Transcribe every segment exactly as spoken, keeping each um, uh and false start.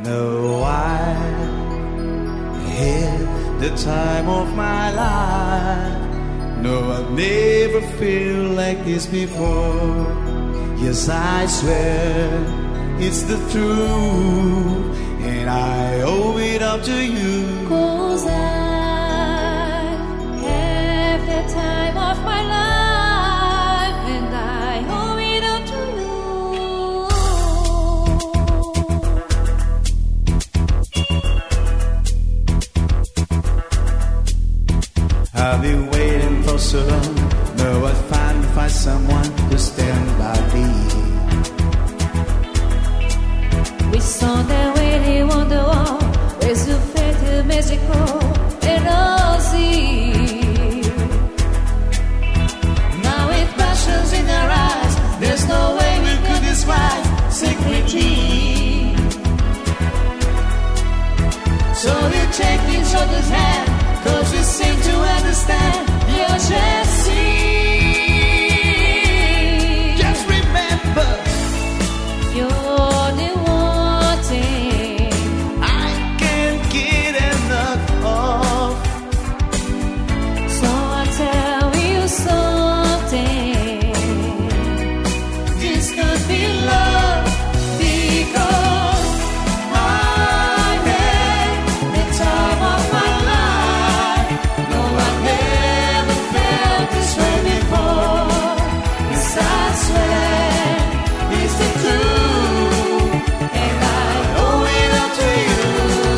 No, I had the time of my life. No, I've never felt like this before. Yes, I swear it's the truth, and I owe it up to you. 'Cause I have the time of my life, and I owe it up to you. I've been waiting for so long. No, I'll finally find someone to stand by me. We saw that really wonderful, resultado magical and rosy. Now with passions in our eyes, there's no way we could describe secretly. So we take each other's hand, 'cause we seem to understand the urgency. Just remember, You're the one thing I can't get enough of. So I'll tell you something. This could be love, because I had the time of my life. No, I never felt this way before. Yes, I swear it's the truth, and I owe it up to you.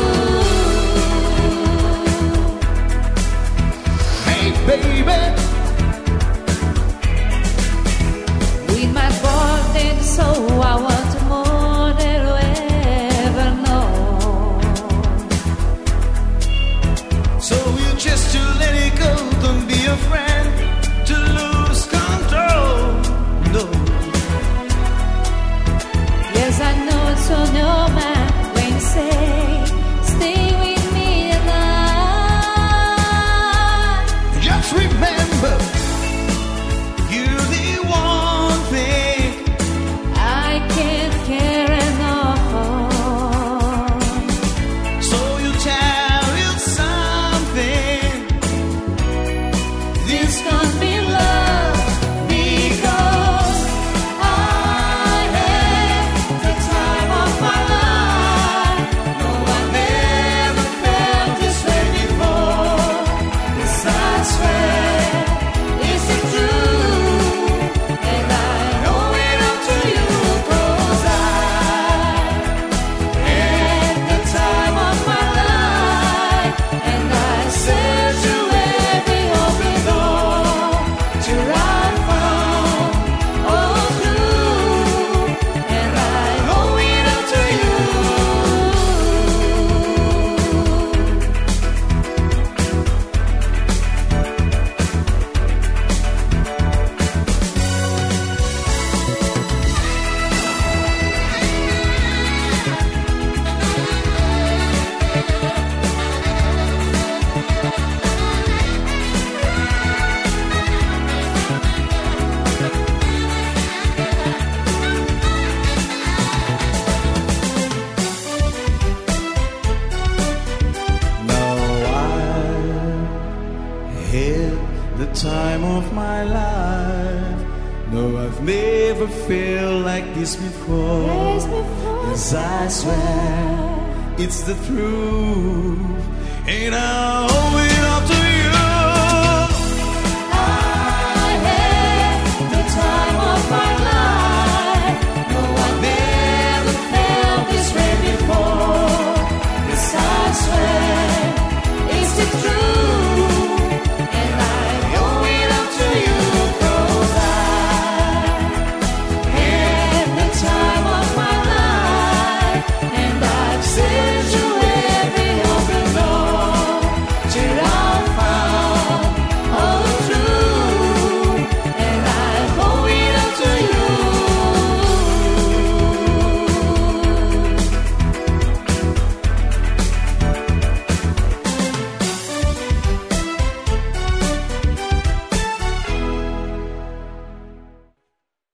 Hey, baby, With my heart and soul, I want more than you ever know. so you just to let it go. Don't be a friend to lose control. No, Yes, I know it's on your mind when you say, stay with me tonight. just remember, you're the one thing I can't care enough for. So you tell you something. This can't be love, because I had the time of my life. No, I never felt this way before. Yes, I swear it's the truth, and I owe it up to you. 'Cause I had the time of my life, and I said to every open door till I found all true, and I owe it up to you. No, I had the time of my life. No, I've never felt like this before. Yes, before Yes, I swear it's the truth, and I owe it all to